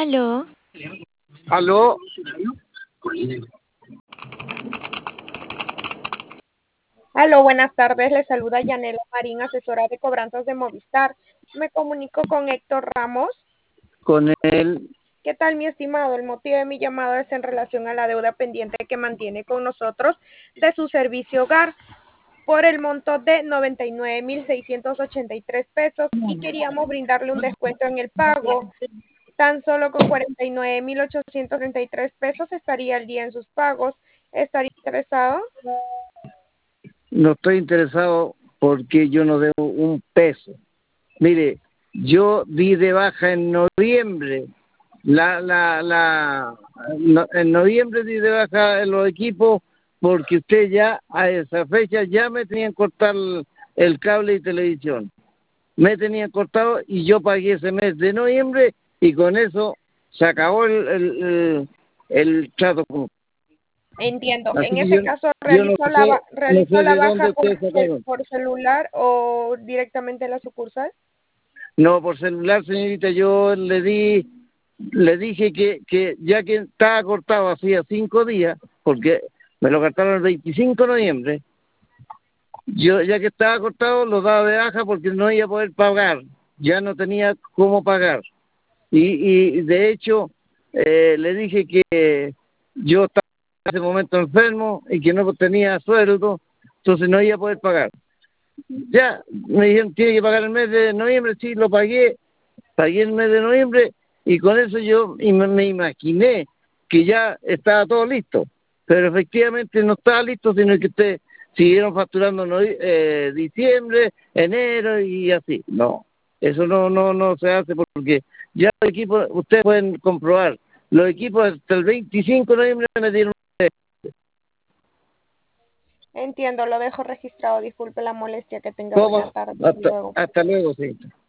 Aló. Aló, Aló, buenas tardes. Le saluda Yanela Marín, asesora de cobranzas de Movistar. Me comunico con Héctor Ramos. con él. ¿Qué tal, mi estimado? El motivo de mi llamado es en relación a la deuda pendiente que mantiene con nosotros de su servicio hogar por el monto de 99.683 pesos y queríamos brindarle un descuento en el pago. Tan solo con 49.833 pesos estaría al día en sus pagos. ¿Estaría interesado? No estoy interesado porque yo no debo un peso. Mire, yo di de baja en noviembre. En noviembre di de baja en los equipos porque usted ya a esa fecha ya me tenían cortado el cable y televisión. Me tenían cortado y yo pagué ese mes de noviembre y con eso se acabó el trato. Entiendo. Así En que ese caso, yo no sé, no realizó sé la de dónde baja ustedes sacaron. por celular o directamente en la sucursal. No, por celular, señorita, yo le dije que ya que estaba cortado hacía 5 días, porque me lo cortaron el 25 de noviembre, yo ya que estaba cortado lo daba de baja porque no iba a poder pagar, ya no tenía cómo pagar. Y de hecho, le dije que yo estaba en ese momento enfermo y que no tenía sueldo, entonces no iba a poder pagar. Ya, me dijeron, tiene que pagar el mes de noviembre, sí, lo pagué el mes de noviembre y con eso yo me imaginé que ya estaba todo listo, pero efectivamente no estaba listo, sino que ustedes siguieron facturando diciembre, enero y así. No, eso no se hace porque ya los equipos, ustedes pueden comprobar, los equipos hasta el 25 de noviembre me dieron. Entiendo, lo dejo registrado. Disculpe la molestia. Que tenga buena ¿Cómo? tarde. Hasta luego. Hasta luego, sí.